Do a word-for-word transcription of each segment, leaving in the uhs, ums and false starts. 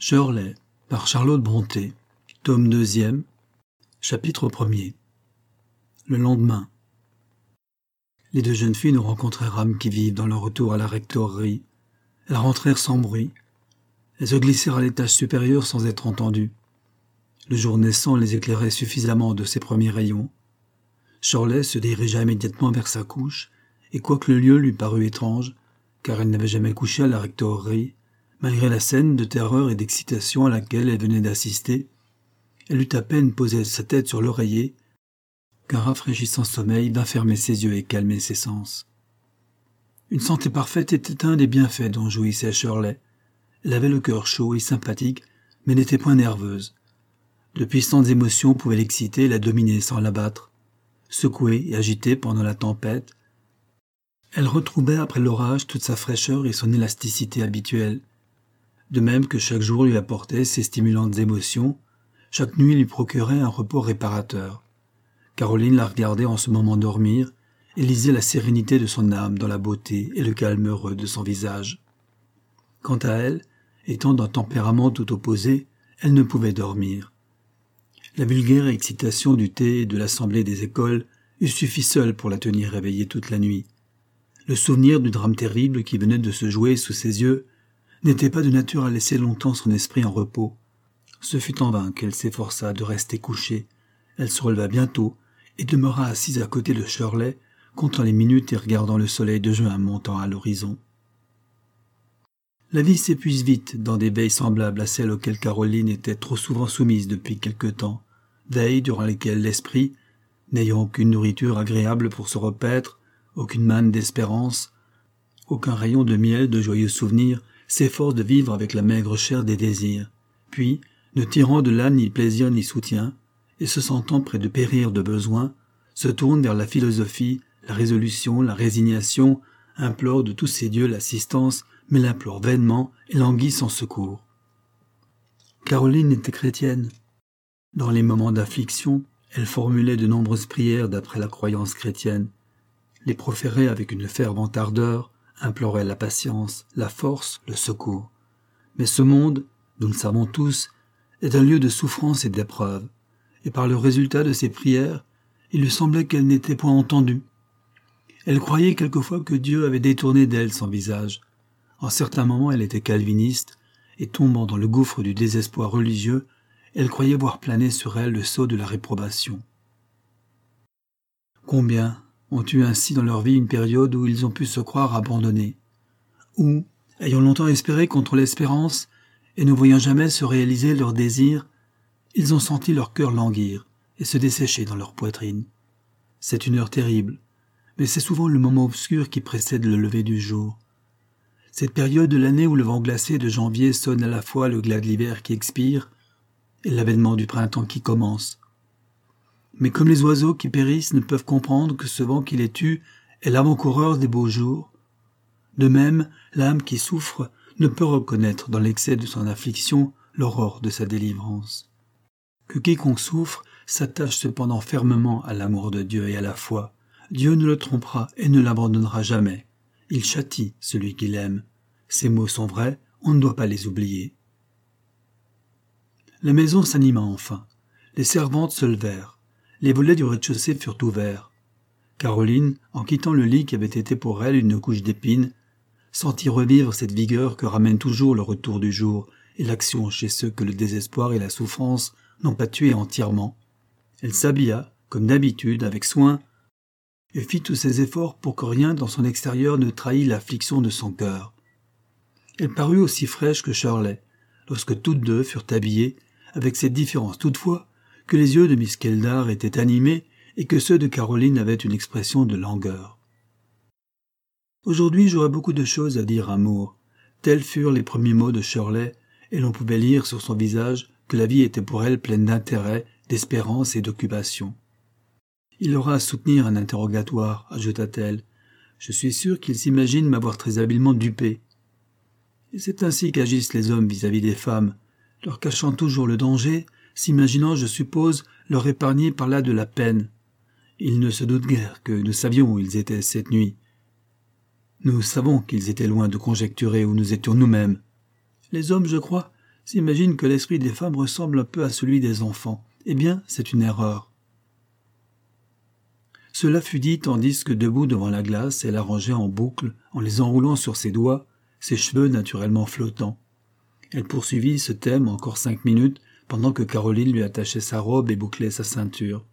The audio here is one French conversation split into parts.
Shirley, par Charlotte Brontë, tome deuxième, chapitre premier. Le lendemain. Les deux jeunes filles ne rencontrèrent âme qui vive dans leur retour à la rectorerie. Elles rentrèrent sans bruit. Elles se glissèrent à l'étage supérieur sans être entendues. Le jour naissant les éclairait suffisamment de ses premiers rayons. Shirley se dirigea immédiatement vers sa couche, et quoique le lieu lui parût étrange, car elle n'avait jamais couché à la rectorerie, malgré la scène de terreur et d'excitation à laquelle elle venait d'assister, elle eut à peine posé sa tête sur l'oreiller qu'un rafraîchissant sommeil vint fermer ses yeux et calmer ses sens. Une santé parfaite était un des bienfaits dont jouissait Shirley. Elle avait le cœur chaud et sympathique, mais n'était point nerveuse. De puissantes émotions pouvaient l'exciter et la dominer sans l'abattre. Secouée et agitée pendant la tempête, elle retrouvait après l'orage toute sa fraîcheur et son élasticité habituelle. De même que chaque jour lui apportait ses stimulantes émotions, chaque nuit lui procurait un repos réparateur. Caroline la regardait en ce moment dormir et lisait la sérénité de son âme dans la beauté et le calme heureux de son visage. Quant à elle, étant d'un tempérament tout opposé, elle ne pouvait dormir. La vulgaire excitation du thé et de l'assemblée des écoles eût suffi seule pour la tenir réveillée toute la nuit. Le souvenir du drame terrible qui venait de se jouer sous ses yeux n'était pas de nature à laisser longtemps son esprit en repos. Ce fut en vain qu'elle s'efforça de rester couchée. Elle se releva bientôt et demeura assise à côté de Shirley, comptant les minutes et regardant le soleil de juin montant à l'horizon. La vie s'épuise vite dans des veilles semblables à celles auxquelles Caroline était trop souvent soumise depuis quelque temps, veilles durant lesquelles l'esprit, n'ayant aucune nourriture agréable pour se repaître, aucune manne d'espérance, aucun rayon de miel de joyeux souvenirs, s'efforce de vivre avec la maigre chair des désirs, puis, ne tirant de là ni plaisir ni soutien, et se sentant près de périr de besoin, se tourne vers la philosophie, la résolution, la résignation, implore de tous ses dieux l'assistance, mais l'implore vainement et languit sans secours. Caroline était chrétienne. Dans les moments d'affliction, elle formulait de nombreuses prières d'après la croyance chrétienne, les proférait avec une fervente ardeur, implorait la patience, la force, le secours. Mais ce monde, nous le savons tous, est un lieu de souffrance et d'épreuve, et par le résultat de ses prières, il lui semblait qu'elle n'était point entendue. Elle croyait quelquefois que Dieu avait détourné d'elle son visage. En certains moments, elle était calviniste, et tombant dans le gouffre du désespoir religieux, elle croyait voir planer sur elle le sceau de la réprobation. Combien ont eu ainsi dans leur vie une période où ils ont pu se croire abandonnés, où, ayant longtemps espéré contre l'espérance, et ne voyant jamais se réaliser leurs désirs, ils ont senti leur cœur languir et se dessécher dans leur poitrine. C'est une heure terrible, mais c'est souvent le moment obscur qui précède le lever du jour. Cette période de l'année où le vent glacé de janvier sonne à la fois le glas de l'hiver qui expire et l'avènement du printemps qui commence. Mais comme les oiseaux qui périssent ne peuvent comprendre que ce vent qui les tue est l'avant-coureur des beaux jours, de même, l'âme qui souffre ne peut reconnaître dans l'excès de son affliction l'aurore de sa délivrance. Que quiconque souffre s'attache cependant fermement à l'amour de Dieu et à la foi. Dieu ne le trompera et ne l'abandonnera jamais. Il châtie celui qu'il aime. Ces mots sont vrais, on ne doit pas les oublier. La maison s'anima enfin. Les servantes se levèrent. Les volets du rez-de-chaussée furent ouverts. Caroline, en quittant le lit qui avait été pour elle une couche d'épines, sentit revivre cette vigueur que ramène toujours le retour du jour et l'action chez ceux que le désespoir et la souffrance n'ont pas tués entièrement. Elle s'habilla, comme d'habitude, avec soin, et fit tous ses efforts pour que rien dans son extérieur ne trahît l'affliction de son cœur. Elle parut aussi fraîche que Shirley, lorsque toutes deux furent habillées, avec cette différence toutefois que les yeux de Miss Keldar étaient animés et que ceux de Caroline avaient une expression de langueur. « Aujourd'hui, j'aurais beaucoup de choses à dire, amour. » Tels furent les premiers mots de Shirley, et l'on pouvait lire sur son visage que la vie était pour elle pleine d'intérêt, d'espérance et d'occupation. « Il aura à soutenir un interrogatoire, » ajouta-t-elle. « Je suis sûr qu'il s'imagine m'avoir très habilement dupé. » Et c'est ainsi qu'agissent les hommes vis-à-vis des femmes, leur cachant toujours le danger, s'imaginant, je suppose, leur épargner par là de la peine. Ils ne se doutent guère que nous savions où ils étaient cette nuit. Nous savons qu'ils étaient loin de conjecturer où nous étions nous-mêmes. Les hommes, je crois, s'imaginent que l'esprit des femmes ressemble un peu à celui des enfants. Eh bien, c'est une erreur. Cela fut dit tandis que, debout devant la glace, elle arrangeait en boucles, en les enroulant sur ses doigts, ses cheveux naturellement flottants. Elle poursuivit ce thème encore cinq minutes, pendant que Caroline lui attachait sa robe et bouclait sa ceinture.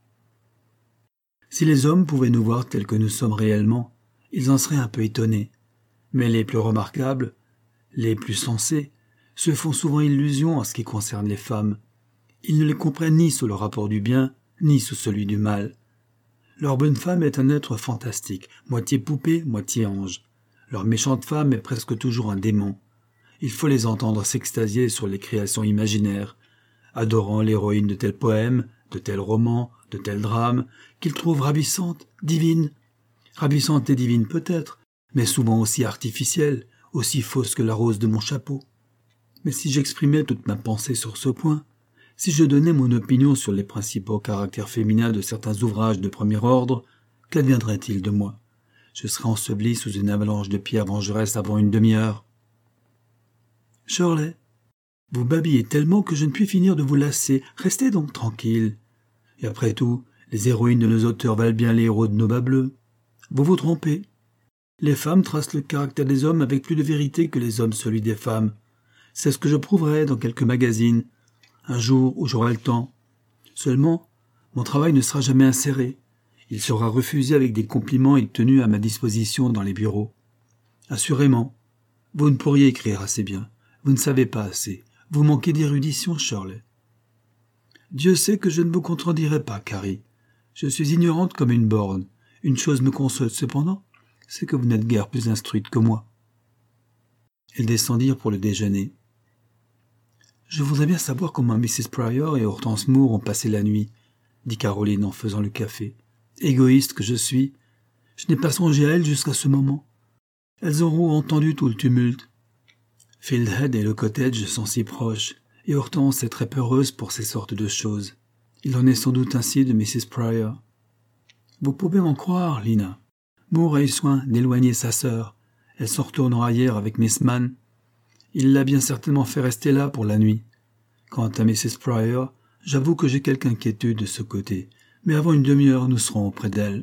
Si les hommes pouvaient nous voir tels que nous sommes réellement, ils en seraient un peu étonnés. Mais les plus remarquables, les plus sensés, se font souvent illusion en ce qui concerne les femmes. Ils ne les comprennent ni sous le rapport du bien, ni sous celui du mal. Leur bonne femme est un être fantastique, moitié poupée, moitié ange. Leur méchante femme est presque toujours un démon. Il faut les entendre s'extasier sur les créations imaginaires, adorant l'héroïne de tel poème, de tel roman, de tel drame, qu'ils trouvent ravissante, divine. Ravissante et divine peut-être, mais souvent aussi artificielle, aussi fausse que la rose de mon chapeau. Mais si j'exprimais toute ma pensée sur ce point, si je donnais mon opinion sur les principaux caractères féminins de certains ouvrages de premier ordre, qu'adviendrait-il de moi? Je serais enseveli sous une avalanche de pierres vengeresses avant une demi-heure. Shirley, vous babillez tellement que je ne puis finir de vous lasser. Restez donc tranquille. Et après tout, les héroïnes de nos auteurs valent bien les héros de nos bas bleus. Vous vous trompez. Les femmes tracent le caractère des hommes avec plus de vérité que les hommes celui des femmes. C'est ce que je prouverai dans quelques magazines, un jour où j'aurai le temps. Seulement, mon travail ne sera jamais inséré. Il sera refusé avec des compliments et tenus à ma disposition dans les bureaux. Assurément, vous ne pourriez écrire assez bien. Vous ne savez pas assez. Vous manquez d'érudition, Shirley. Dieu sait que je ne vous contredirai pas, Carrie. Je suis ignorante comme une borne. Une chose me console cependant, c'est que vous n'êtes guère plus instruite que moi. Elles descendirent pour le déjeuner. Je voudrais bien savoir comment missus Pryor et Hortense Moore ont passé la nuit, dit Caroline en faisant le café. Égoïste que je suis, je n'ai pas songé à elles jusqu'à ce moment. Elles auront entendu tout le tumulte. Fieldhead et le cottage sont si proches, et Hortense est très peureuse pour ces sortes de choses. Il en est sans doute ainsi de missus Pryor. Vous pouvez m'en croire, Lina. Moore a eu soin d'éloigner sa sœur. Elle s'en retournera hier avec Miss Mann. Il l'a bien certainement fait rester là pour la nuit. Quant à missus Pryor, j'avoue que j'ai quelque inquiétude de ce côté, mais avant une demi-heure nous serons auprès d'elle.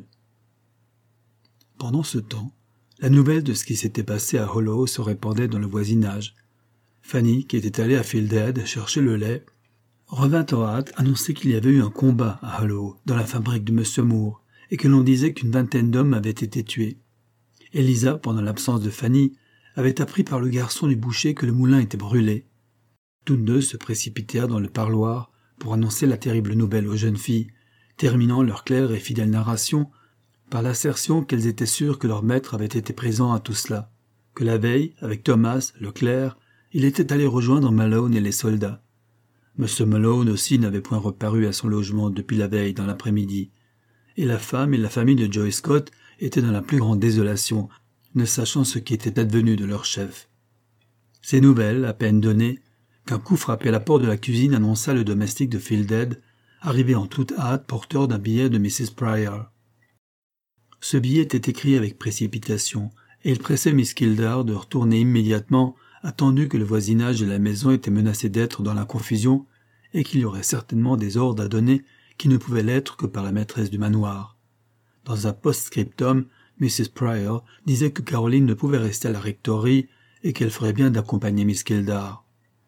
Pendant ce temps, la nouvelle de ce qui s'était passé à Hollow se répandait dans le voisinage. Fanny, qui était allée à Fieldhead chercher le lait, revint en hâte annoncer qu'il y avait eu un combat à Hollow, dans la fabrique de M Moore, et que l'on disait qu'une vingtaine d'hommes avaient été tués. Elisa, pendant l'absence de Fanny, avait appris par le garçon du boucher que le moulin était brûlé. Toutes deux se précipitèrent dans le parloir pour annoncer la terrible nouvelle aux jeunes filles, terminant leur claire et fidèle narration par l'assertion qu'elles étaient sûres que leur maître avait été présent à tout cela, que la veille, avec Thomas, le clerc, il était allé rejoindre Malone et les soldats. M Malone aussi n'avait point reparu à son logement depuis la veille dans l'après-midi, et la femme et la famille de Joy Scott étaient dans la plus grande désolation, ne sachant ce qui était advenu de leur chef. Ces nouvelles, à peine données, qu'un coup frappé à la porte de la cuisine annonça le domestique de Fieldhead, arrivé en toute hâte porteur d'un billet de missus Pryor. Ce billet était écrit avec précipitation, et il pressait Miss Kildare de retourner immédiatement, attendu que le voisinage de la maison était menacé d'être dans la confusion, et qu'il y aurait certainement des ordres à donner qui ne pouvaient l'être que par la maîtresse du manoir. Dans un post-scriptum, missus Pryor disait que Caroline ne pouvait rester à la rectory et qu'elle ferait bien d'accompagner Miss Kildare.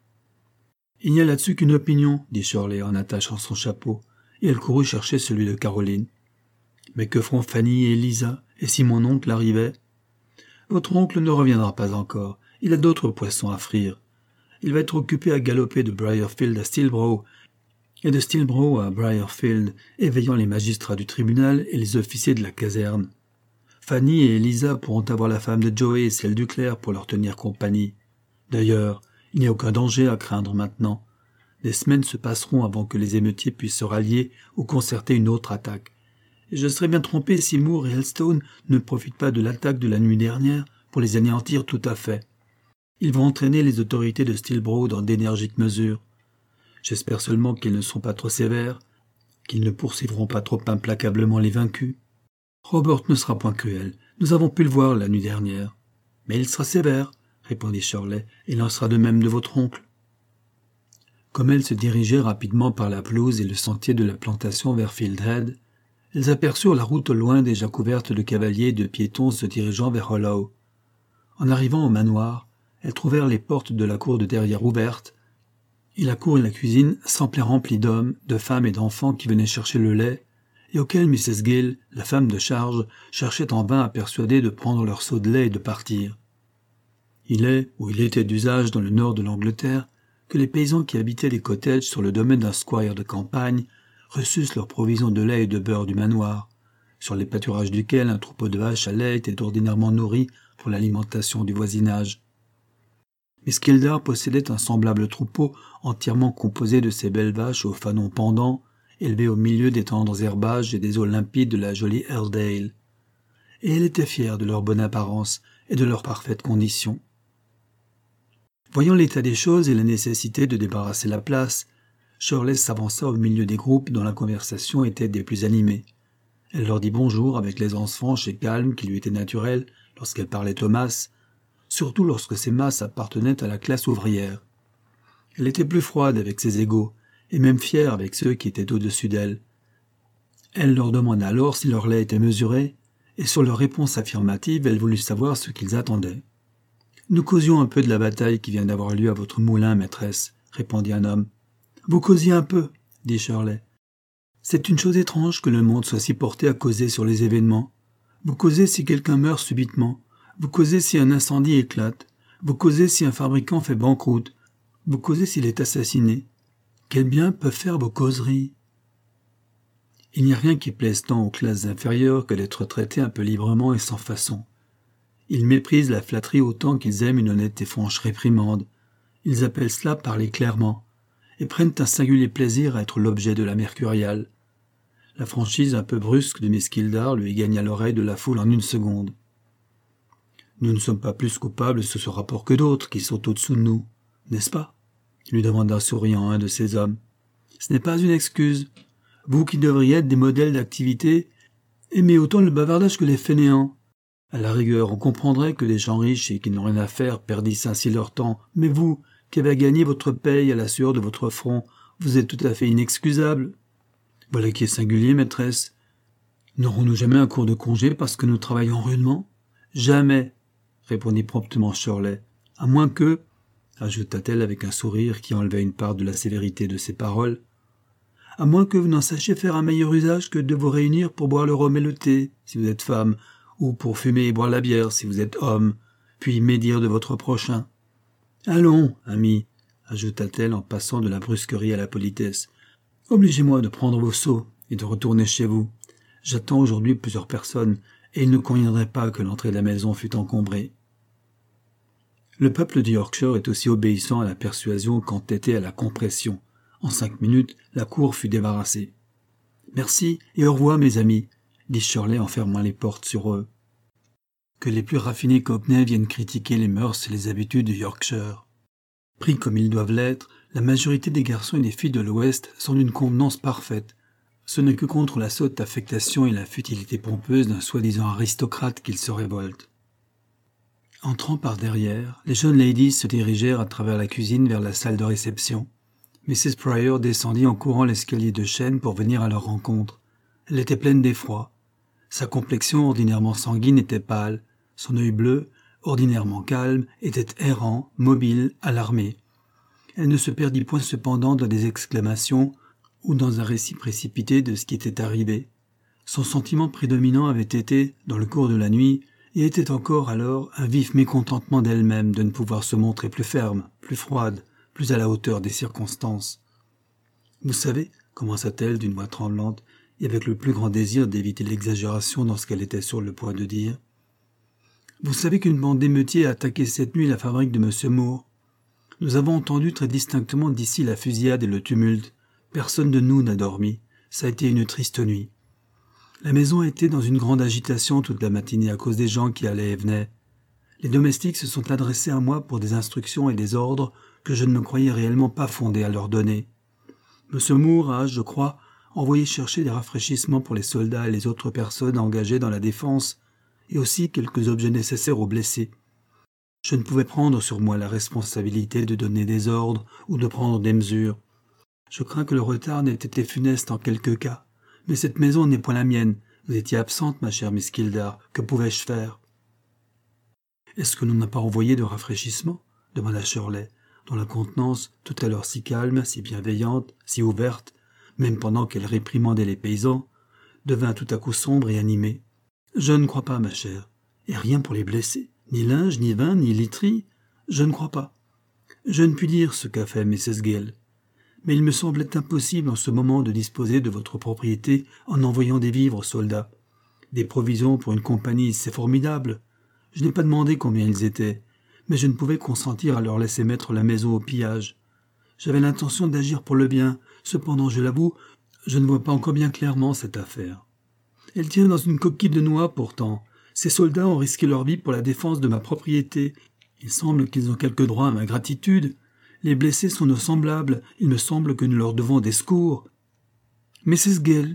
« Il n'y a là-dessus qu'une opinion, dit Shirley en attachant son chapeau, et elle courut chercher celui de Caroline. Mais que feront Fanny et Elisa, et si mon oncle arrivait? Votre oncle ne reviendra pas encore, il a d'autres poissons à frire. Il va être occupé à galoper de Briarfield à Stillbrough, et de Stillbrough à Briarfield, éveillant les magistrats du tribunal et les officiers de la caserne. Fanny et Elisa pourront avoir la femme de Joey et celle du clerc pour leur tenir compagnie. D'ailleurs, il n'y a aucun danger à craindre maintenant. Des semaines se passeront avant que les émeutiers puissent se rallier ou concerter une autre attaque. Et je serais bien trompé si Moore et Elstone ne profitent pas de l'attaque de la nuit dernière pour les anéantir tout à fait. Ils vont entraîner les autorités de Stillbrough dans d'énergiques mesures. J'espère seulement qu'ils ne seront pas trop sévères, qu'ils ne poursuivront pas trop implacablement les vaincus. Robert ne sera point cruel, nous avons pu le voir la nuit dernière. Mais il sera sévère, répondit Shirley, et il en sera de même de votre oncle. Comme elles se dirigeaient rapidement par la pelouse et le sentier de la plantation vers Fieldhead, elles aperçurent la route au loin déjà couverte de cavaliers et de piétons se dirigeant vers Hollow. En arrivant au manoir, elles trouvèrent les portes de la cour de derrière ouvertes, et la cour et la cuisine semblaient remplies d'hommes, de femmes et d'enfants qui venaient chercher le lait, et auxquels missus Gill, la femme de charge, cherchait en vain à persuader de prendre leur seau de lait et de partir. Il est, ou il était d'usage dans le nord de l'Angleterre, que les paysans qui habitaient les cottages sur le domaine d'un squire de campagne reçussent leurs provisions de lait et de beurre du manoir, sur les pâturages duquel un troupeau de vaches à lait était ordinairement nourri pour l'alimentation du voisinage. Miss Kildare possédait un semblable troupeau entièrement composé de ces belles vaches aux fanons pendants, élevées au milieu des tendres herbages et des eaux limpides de la jolie Airedale. Et elle était fière de leur bonne apparence et de leur parfaite condition. Voyant l'état des choses et la nécessité de débarrasser la place, Shirley s'avança au milieu des groupes dont la conversation était des plus animées. Elle leur dit bonjour avec l'aisance franche et calme qui lui était naturelle lorsqu'elle parlait aux masses, surtout lorsque ces masses appartenaient à la classe ouvrière. Elle était plus froide avec ses égaux, et même fière avec ceux qui étaient au-dessus d'elle. Elle leur demanda alors si leur lait était mesuré, et sur leur réponse affirmative, elle voulut savoir ce qu'ils attendaient. « Nous causions un peu de la bataille qui vient d'avoir lieu à votre moulin, maîtresse, » répondit un homme. « Vous causiez un peu, » dit Shirley. « C'est une chose étrange que le monde soit si porté à causer sur les événements. Vous causez si quelqu'un meurt subitement, vous causez si un incendie éclate, vous causez si un fabricant fait banqueroute, vous causez s'il est assassiné. Quel bien peuvent faire vos causeries ? Il n'y a rien qui plaise tant aux classes inférieures que d'être traité un peu librement et sans façon. Ils méprisent la flatterie autant qu'ils aiment une honnête et franche réprimande. Ils appellent cela parler clairement, et prennent un singulier plaisir à être l'objet de la mercuriale. La franchise un peu brusque de Miss Kildare lui gagna l'oreille de la foule en une seconde. « Nous ne sommes pas plus coupables sous ce rapport que d'autres qui sont au-dessous de nous, n'est-ce pas ?» lui demanda souriant un de ces hommes. « Ce n'est pas une excuse. Vous qui devriez être des modèles d'activité, aimez autant le bavardage que les fainéants. À la rigueur, on comprendrait que les gens riches et qui n'ont rien à faire perdissent ainsi leur temps, mais vous, qui avez gagné votre paye à la sueur de votre front, vous êtes tout à fait inexcusable. Voilà qui est singulier, maîtresse. N'aurons-nous jamais un cours de congé parce que nous travaillons rudement ? Jamais, répondit promptement Shirley, à moins que, ajouta-t-elle avec un sourire qui enlevait une part de la sévérité de ses paroles, à moins que vous n'en sachiez faire un meilleur usage que de vous réunir pour boire le rhum et le thé, si vous êtes femme, ou pour fumer et boire la bière, si vous êtes homme, puis médire de votre prochain. Allons, ami, ajouta-t-elle en passant de la brusquerie à la politesse, obligez-moi de prendre vos seaux et de retourner chez vous. J'attends aujourd'hui plusieurs personnes, et il ne conviendrait pas que l'entrée de la maison fût encombrée. Le peuple du Yorkshire est aussi obéissant à la persuasion qu'entêté à la compression. En cinq minutes, la cour fut débarrassée. « Merci et au revoir, mes amis », dit Shirley en fermant les portes sur eux. Que les plus raffinés cockneys viennent critiquer les mœurs et les habitudes du Yorkshire. Pris comme ils doivent l'être, la majorité des garçons et des filles de l'Ouest sont d'une convenance parfaite. Ce n'est que contre la sotte affectation et la futilité pompeuse d'un soi-disant aristocrate qu'ils se révoltent. Entrant par derrière, les jeunes ladies se dirigèrent à travers la cuisine vers la salle de réception. missus Pryor descendit en courant l'escalier de chêne pour venir à leur rencontre. Elle était pleine d'effroi. Sa complexion ordinairement sanguine était pâle. Son œil bleu, ordinairement calme, était errant, mobile, alarmé. Elle ne se perdit point cependant dans des exclamations ou dans un récit précipité de ce qui était arrivé. Son sentiment prédominant avait été, dans le cours de la nuit, et était encore alors un vif mécontentement d'elle-même de ne pouvoir se montrer plus ferme, plus froide, plus à la hauteur des circonstances. « Vous savez, » commença-t-elle d'une voix tremblante, et avec le plus grand désir d'éviter l'exagération dans ce qu'elle était sur le point de dire. « Vous savez qu'une bande d'émeutiers a attaqué cette nuit la fabrique de M. Moore. Nous avons entendu très distinctement d'ici la fusillade et le tumulte. Personne de nous n'a dormi. Ça a été une triste nuit. La maison a été dans une grande agitation toute la matinée à cause des gens qui allaient et venaient. Les domestiques se sont adressés à moi pour des instructions et des ordres que je ne me croyais réellement pas fondé à leur donner. M. Moore a, je crois, envoyé chercher des rafraîchissements pour les soldats et les autres personnes engagées dans la défense, et aussi quelques objets nécessaires aux blessés. Je ne pouvais prendre sur moi la responsabilité de donner des ordres ou de prendre des mesures. Je crains que le retard n'ait été funeste en quelques cas. Mais cette maison n'est point la mienne. Vous étiez absente, ma chère Miss Kildare. Que pouvais-je faire? Est-ce que l'on n'a pas envoyé de rafraîchissement? Demanda Shirley, dont la contenance, tout à l'heure si calme, si bienveillante, si ouverte, même pendant qu'elle réprimandait les paysans, devint tout à coup sombre et animée. Je ne crois pas, ma chère. Et rien pour les blessés. Ni linge, ni vin, ni literie. Je ne crois pas. Je ne puis dire ce qu'a fait missus Gill. Mais il me semblait impossible en ce moment de disposer de votre propriété en envoyant des vivres aux soldats. Des provisions pour une compagnie, c'est formidable. Je n'ai pas demandé combien ils étaient, mais je ne pouvais consentir à leur laisser mettre la maison au pillage. J'avais l'intention d'agir pour le bien, cependant, je l'avoue, je ne vois pas encore bien clairement cette affaire. Elle tient dans une coquille de noix, pourtant. Ces soldats ont risqué leur vie pour la défense de ma propriété. Il semble qu'ils ont quelque droit à ma gratitude. Les blessés sont nos semblables, il me semble que nous leur devons des secours. missus Gill,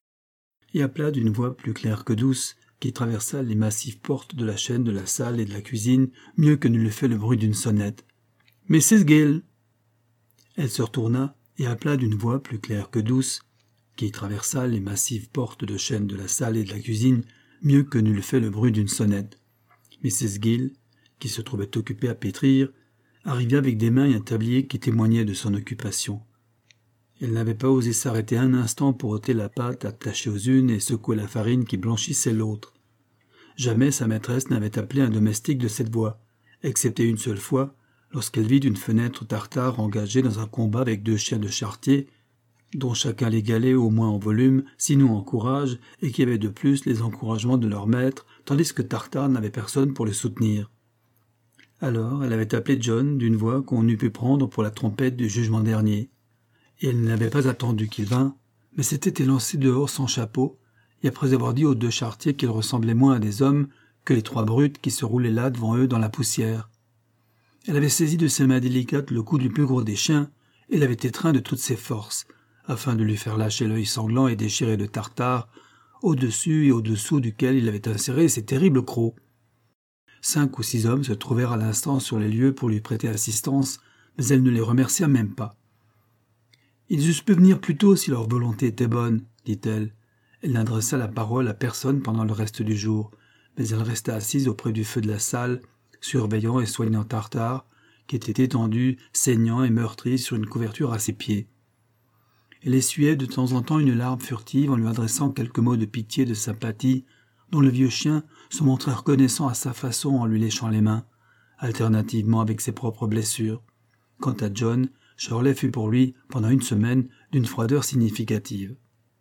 et appela d'une voix plus claire que douce, qui traversa les massives portes de la chaîne de la salle et de la cuisine, mieux que ne le fait le bruit d'une sonnette. missus Gill. Elle se retourna et appela d'une voix plus claire que douce, qui traversa les massives portes de chêne de la salle et de la cuisine, mieux que ne le fait le bruit d'une sonnette. missus Gill, qui se trouvait occupée à pétrir, arriva avec des mains et un tablier qui témoignaient de son occupation. Elle n'avait pas osé s'arrêter un instant pour ôter la pâte attachée aux unes et secouer la farine qui blanchissait l'autre. Jamais sa maîtresse n'avait appelé un domestique de cette voix, excepté une seule fois, lorsqu'elle vit d'une fenêtre tartare engagée dans un combat avec deux chiens de charretier, dont chacun l'égalait au moins en volume, sinon en courage, et qui avaient de plus les encouragements de leur maître, tandis que Tartare n'avait personne pour le soutenir. Alors elle avait appelé John d'une voix qu'on eût pu prendre pour la trompette du jugement dernier, et elle n'avait pas attendu qu'il vînt, mais s'était élancée dehors sans chapeau, et après avoir dit aux deux charretiers qu'ils ressemblaient moins à des hommes que les trois brutes qui se roulaient là devant eux dans la poussière. Elle avait saisi de ses mains délicates le cou du plus gros des chiens, et l'avait étreint de toutes ses forces, afin de lui faire lâcher l'œil sanglant et déchiré de Tartare, au-dessus et au-dessous duquel il avait inséré ses terribles crocs. Cinq ou six hommes se trouvèrent à l'instant sur les lieux pour lui prêter assistance, mais elle ne les remercia même pas. « Ils eussent pu venir plus tôt si leur volonté était bonne, » dit-elle. Elle n'adressa la parole à personne pendant le reste du jour, mais elle resta assise auprès du feu de la salle, surveillant et soignant Tartare, qui était étendu, saignant et meurtri sur une couverture à ses pieds. Elle essuyait de temps en temps une larme furtive en lui adressant quelques mots de pitié et de sympathie, dont le vieux chien se montrait reconnaissant à sa façon en lui léchant les mains, alternativement avec ses propres blessures. Quant à John, Shirley fut pour lui, pendant une semaine, d'une froideur significative.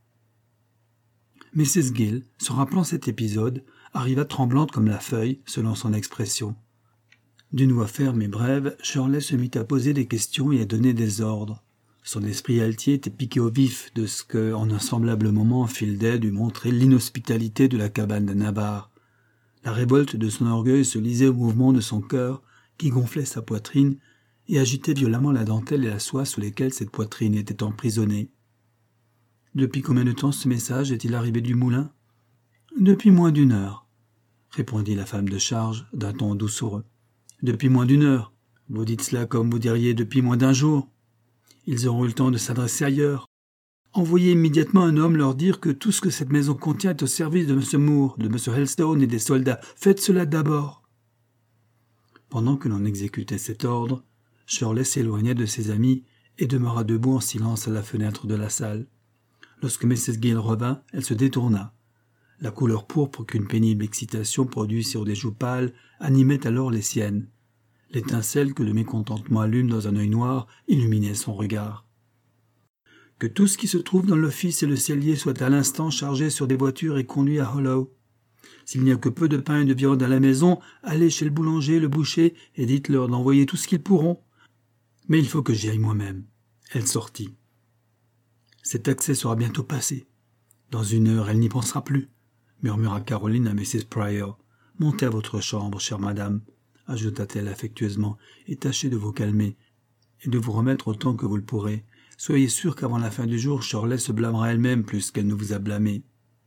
missus Gill, se rappelant cet épisode, arriva tremblante comme la feuille, selon son expression. D'une voix ferme et brève, Shirley se mit à poser des questions et à donner des ordres. Son esprit altier était piqué au vif de ce que, en un semblable moment, Fielded eût montré l'inhospitalité de la cabane de Navarre. La révolte de son orgueil se lisait au mouvement de son cœur, qui gonflait sa poitrine et agitait violemment la dentelle et la soie sous lesquelles cette poitrine était emprisonnée. Depuis combien de temps ce message est-il arrivé du moulin? Depuis moins d'une heure, répondit la femme de charge d'un ton doucereux. Depuis moins d'une heure. Vous dites cela comme vous diriez depuis moins d'un jour. Ils auront eu le temps de s'adresser ailleurs. Envoyez immédiatement un homme leur dire que tout ce que cette maison contient est au service de M. Moore, de M. Helstone et des soldats. Faites cela d'abord. Pendant que l'on exécutait cet ordre, Shirley s'éloigna de ses amis et demeura debout en silence à la fenêtre de la salle. Lorsque missus Gill revint, elle se détourna. La couleur pourpre qu'une pénible excitation produit sur des joues pâles animait alors les siennes. L'étincelle que le mécontentement allume dans un œil noir illuminait son regard. « Que tout ce qui se trouve dans l'office et le cellier soit à l'instant chargé sur des voitures et conduit à Hollow. S'il n'y a que peu de pain et de viande à la maison, allez chez le boulanger, le boucher, et dites-leur d'envoyer tout ce qu'ils pourront. Mais il faut que j'y aille moi-même. » Elle sortit. « Cet accès sera bientôt passé. Dans une heure, elle n'y pensera plus, » murmura Caroline à missus Pryor. « Montez à votre chambre, chère madame, » ajouta-t-elle affectueusement, « et tâchez de vous calmer, et de vous remettre autant que vous le pourrez. Soyez sûr qu'avant la fin du jour, Shirley se blâmera elle-même plus qu'elle ne vous a blâmé. »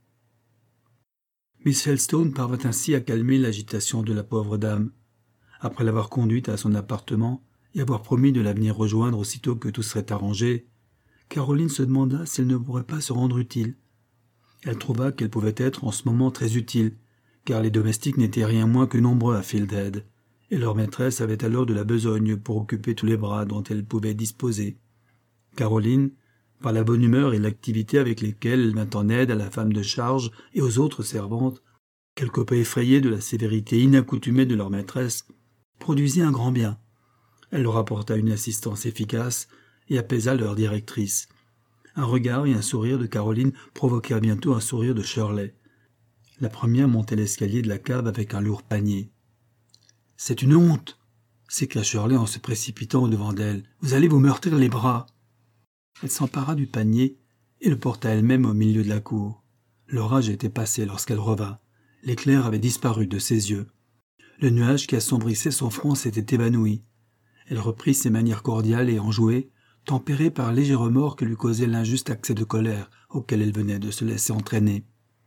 Miss Helstone parvint ainsi à calmer l'agitation de la pauvre dame. Après l'avoir conduite à son appartement et avoir promis de la venir rejoindre aussitôt que tout serait arrangé, Caroline se demanda si elle ne pourrait pas se rendre utile. Elle trouva qu'elle pouvait être en ce moment très utile, car les domestiques n'étaient rien moins que nombreux à Fieldhead, et leur maîtresse avait alors de la besogne pour occuper tous les bras dont elle pouvait disposer. Caroline, par la bonne humeur et l'activité avec lesquelles elle vint en aide à la femme de charge et aux autres servantes, quelque peu effrayées de la sévérité inaccoutumée de leur maîtresse, produisit un grand bien. Elle leur apporta une assistance efficace et apaisa leur directrice. Un regard et un sourire de Caroline provoquèrent bientôt un sourire de Shirley. La première montait l'escalier de la cave avec un lourd panier. « C'est une honte !» s'écria Shirley en se précipitant au-devant d'elle. « Vous allez vous meurtrir les bras !» Elle s'empara du panier et le porta elle-même au milieu de la cour. L'orage était passé lorsqu'elle revint. L'éclair avait disparu de ses yeux. Le nuage qui assombrissait son front s'était évanoui. Elle reprit ses manières cordiales et enjouées, tempérées par un léger remords que lui causait l'injuste accès de colère auquel elle venait de se laisser entraîner.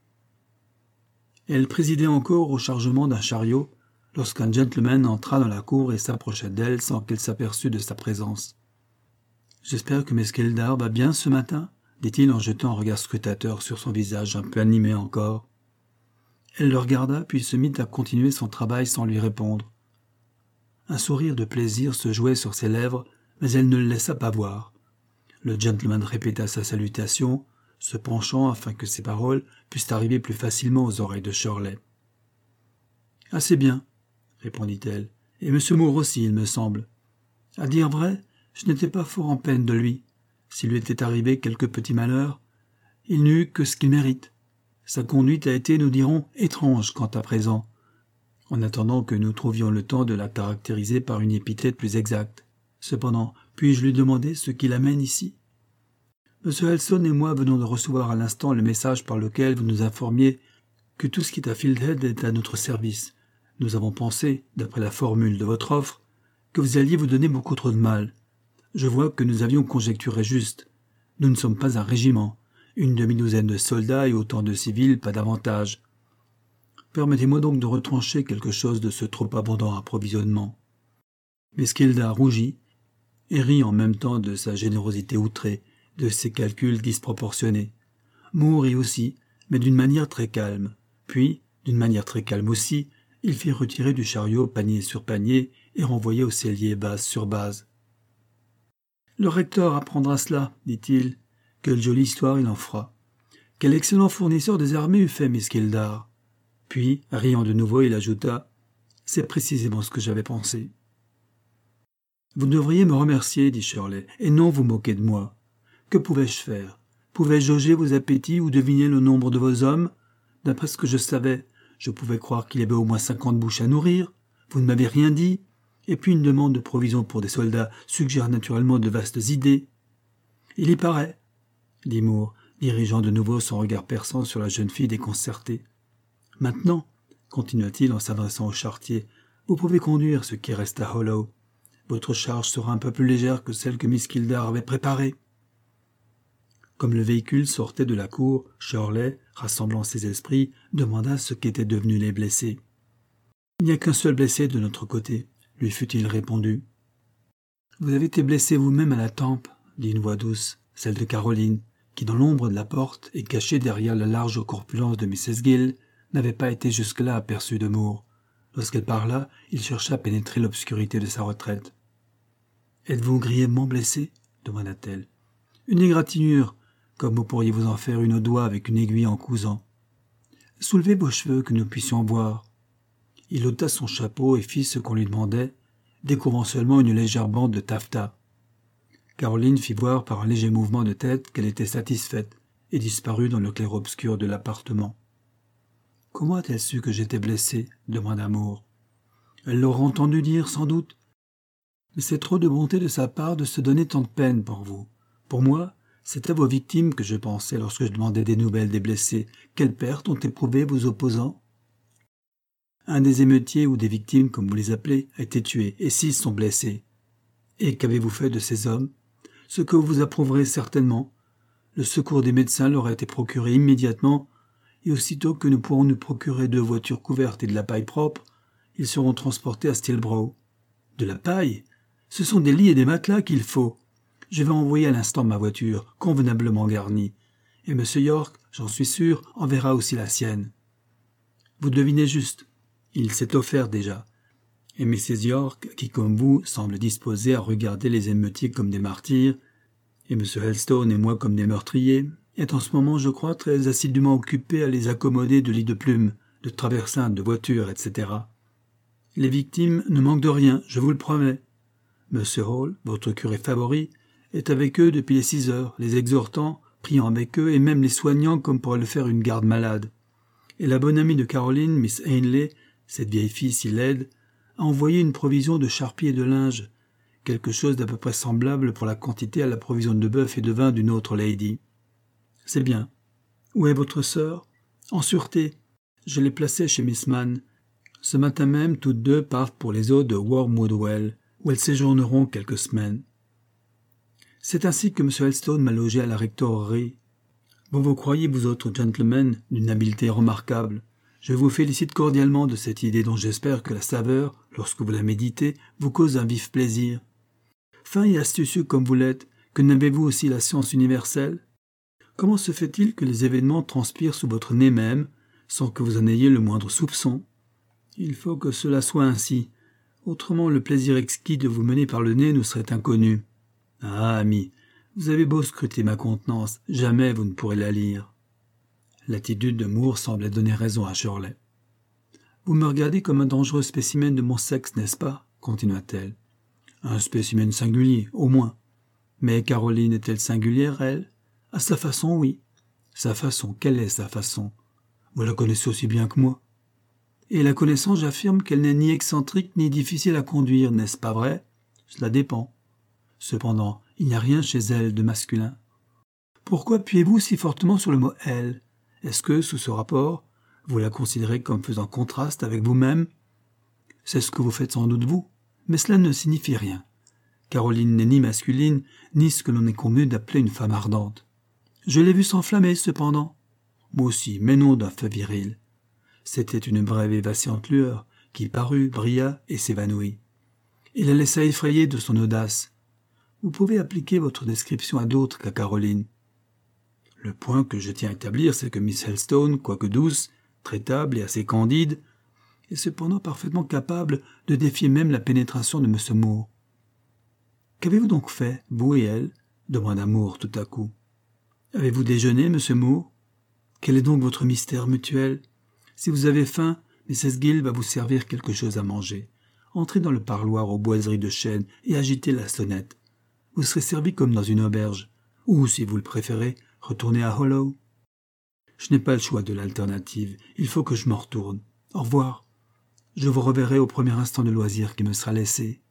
Elle présidait encore au chargement d'un chariot lorsqu'un gentleman entra dans la cour et s'approcha d'elle sans qu'elle s'aperçût de sa présence. « J'espère que Miss Kildare va bien ce matin ?» dit-il en jetant un regard scrutateur sur son visage un peu animé encore. Elle le regarda puis se mit à continuer son travail sans lui répondre. Un sourire de plaisir se jouait sur ses lèvres, mais elle ne le laissa pas voir. Le gentleman répéta sa salutation, se penchant afin que ses paroles puissent arriver plus facilement aux oreilles de Shirley. « Assez bien, » répondit-elle, « et M. Moore aussi, il me semble. À dire vrai, je n'étais pas fort en peine de lui. S'il lui était arrivé quelque petit malheur, il n'eut que ce qu'il mérite. Sa conduite a été, nous dirons, étrange quant à présent, en attendant que nous trouvions le temps de la caractériser par une épithète plus exacte. Cependant, puis-je lui demander ce qui l'amène ici ? M. Elson et moi venons de recevoir à l'instant le message par lequel vous nous informiez que tout ce qui est à Fieldhead est à notre service. Nous avons pensé, d'après la formule de votre offre, que vous alliez vous donner beaucoup trop de mal. Je vois que nous avions conjecturé juste. Nous ne sommes pas un régiment, une demi-douzaine de soldats et autant de civils, pas davantage. Permettez-moi donc de retrancher quelque chose de ce trop abondant approvisionnement. » Miss Kildare rougit et rit en même temps de sa générosité outrée, de ses calculs disproportionnés. Moore rit aussi, mais d'une manière très calme. Puis, d'une manière très calme aussi, il fit retirer du chariot panier sur panier et renvoyer au cellier base sur base. « Le recteur apprendra cela, dit-il. Quelle jolie histoire il en fera. Quel excellent fournisseur des armées eût fait Miss Kildare. » Puis, riant de nouveau, il ajouta « C'est précisément ce que j'avais pensé. » « Vous devriez me remercier, dit Shirley, et non vous moquer de moi. Que pouvais-je faire? Pouvais-je jauger vos appétits ou deviner le nombre de vos hommes? D'après ce que je savais, je pouvais croire qu'il y avait au moins cinquante bouches à nourrir. Vous ne m'avez rien dit. Et puis une demande de provisions pour des soldats suggère naturellement de vastes idées. »« Il y paraît, » dit Moore, dirigeant de nouveau son regard perçant sur la jeune fille déconcertée. « Maintenant, » continua-t-il en s'adressant au charretier, « vous pouvez conduire ce qui reste à Hollow. Votre charge sera un peu plus légère que celle que Miss Kildare avait préparée. » Comme le véhicule sortait de la cour, Shirley, rassemblant ses esprits, demanda ce qu'étaient devenus les blessés. « Il n'y a qu'un seul blessé de notre côté, » lui fut-il répondu. « Vous avez été blessé vous-même à la tempe, » dit une voix douce, celle de Caroline, qui, dans l'ombre de la porte et cachée derrière la large corpulence de Missus Gill, n'avait pas été jusque-là aperçue de Moore. Lorsqu'elle parla, il chercha à pénétrer l'obscurité de sa retraite. « Êtes-vous grièvement blessé ?» demanda-t-elle. « Une égratignure, comme vous pourriez vous en faire une au doigt avec une aiguille en cousant. Soulevez vos cheveux que nous puissions voir. » Il ôta son chapeau et fit ce qu'on lui demandait, découvrant seulement une légère bande de taffetas. Caroline fit voir par un léger mouvement de tête qu'elle était satisfaite et disparut dans le clair-obscur de l'appartement. « Comment a-t-elle su que j'étais blessé ?» demanda Moore. « Elle l'aura entendu dire, sans doute. Mais c'est trop de bonté de sa part de se donner tant de peine pour vous. Pour moi, c'est à vos victimes que je pensais lorsque je demandais des nouvelles des blessés. Quelles pertes ont éprouvé vos opposants ? Un des émeutiers ou des victimes, comme vous les appelez, a été tué, et six sont blessés. Et qu'avez-vous fait de ces hommes ? Ce que vous approuverez certainement. Le secours des médecins leur a été procuré immédiatement, et aussitôt que nous pourrons nous procurer deux voitures couvertes et de la paille propre, ils seront transportés à Stillbrough. De la paille ? Ce sont des lits et des matelas qu'il faut. Je vais envoyer à l'instant ma voiture, convenablement garnie. Et M. York, j'en suis sûr, enverra aussi la sienne. Vous devinez juste. Il s'est offert déjà. Et Missus York, qui comme vous semble disposée à regarder les émeutiers comme des martyrs, et M. Helstone et moi comme des meurtriers, est en ce moment, je crois, très assidûment occupé à les accommoder de lits de plumes, de traversins, de voitures, et cetera. Les victimes ne manquent de rien, je vous le promets. M. Hall, votre curé favori, est avec eux depuis les six heures, les exhortant, priant avec eux et même les soignant comme pourrait le faire une garde malade. Et la bonne amie de Caroline, Miss Ainley, cette vieille fille si laide, a envoyé une provision de charpie et de linge, quelque chose d'à peu près semblable pour la quantité à la provision de bœuf et de vin d'une autre lady. C'est bien. Où est votre sœur? En sûreté. Je l'ai placée chez Miss Mann. Ce matin même, toutes deux partent pour les eaux de Wormwood-Well, où elles séjourneront quelques semaines. C'est ainsi que M. Helstone m'a logé à la rectorerie. Vous vous croyez, vous autres gentlemen, d'une habileté remarquable. Je vous félicite cordialement de cette idée dont j'espère que la saveur, lorsque vous la méditez, vous cause un vif plaisir. Fin et astucieux comme vous l'êtes, que n'avez-vous aussi la science universelle? Comment se fait-il que les événements transpirent sous votre nez même, sans que vous en ayez le moindre soupçon? Il faut que cela soit ainsi. Autrement, le plaisir exquis de vous mener par le nez nous serait inconnu. Ah, ami, vous avez beau scruter ma contenance, jamais vous ne pourrez la lire. L'attitude de Moore semblait donner raison à Shirley. Vous me regardez comme un dangereux spécimen de mon sexe, n'est-ce pas? Continua-t-elle. Un spécimen singulier, au moins. Mais Caroline est-elle singulière, elle? À sa façon, oui. Sa façon, quelle est sa façon? Vous la connaissez aussi bien que moi. Et la connaissant, j'affirme qu'elle n'est ni excentrique ni difficile à conduire, n'est-ce pas vrai? Cela dépend. Cependant, il n'y a rien chez elle de masculin. Pourquoi appuyez-vous si fortement sur le mot « elle » ? Est-ce que, sous ce rapport, vous la considérez comme faisant contraste avec vous-même? C'est ce que vous faites sans doute vous, mais cela ne signifie rien. Caroline n'est ni masculine, ni ce que l'on est convenu d'appeler une femme ardente. Je l'ai vue s'enflammer, cependant. Moi aussi, mais non d'un feu viril. C'était une brève et vacillante lueur qui parut, brilla et s'évanouit. Il la laissa effrayée de son audace. Vous pouvez appliquer votre description à d'autres qu'à Caroline. Le point que je tiens à établir, c'est que Miss Helstone, quoique douce, traitable et assez candide, est cependant parfaitement capable de défier même la pénétration de M. Moore. Qu'avez-vous donc fait, vous et elle? Demanda Moore tout à coup. Avez-vous déjeuné, M. Moore? Quel est donc votre mystère mutuel? Si vous avez faim, Missus Gill va vous servir quelque chose à manger. Entrez dans le parloir aux boiseries de chêne et agitez la sonnette. Vous serez servi comme dans une auberge. Ou, si vous le préférez, retournez à Hollow. Je n'ai pas le choix de l'alternative. Il faut que je m'en retourne. Au revoir. Je vous reverrai au premier instant de loisir qui me sera laissé.